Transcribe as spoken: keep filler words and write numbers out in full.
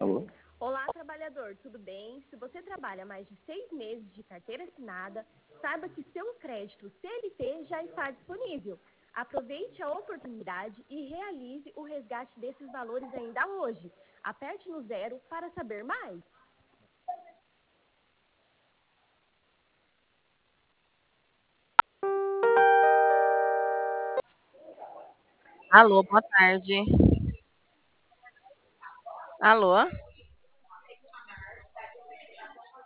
Alô? Olá, trabalhador, tudo bem? Se você trabalha mais de seis meses de carteira assinada, saiba que seu crédito C L T já está disponível. Aproveite a oportunidade e realize o resgate desses valores ainda hoje. Aperte no zero para saber mais. Alô, boa tarde. Alô?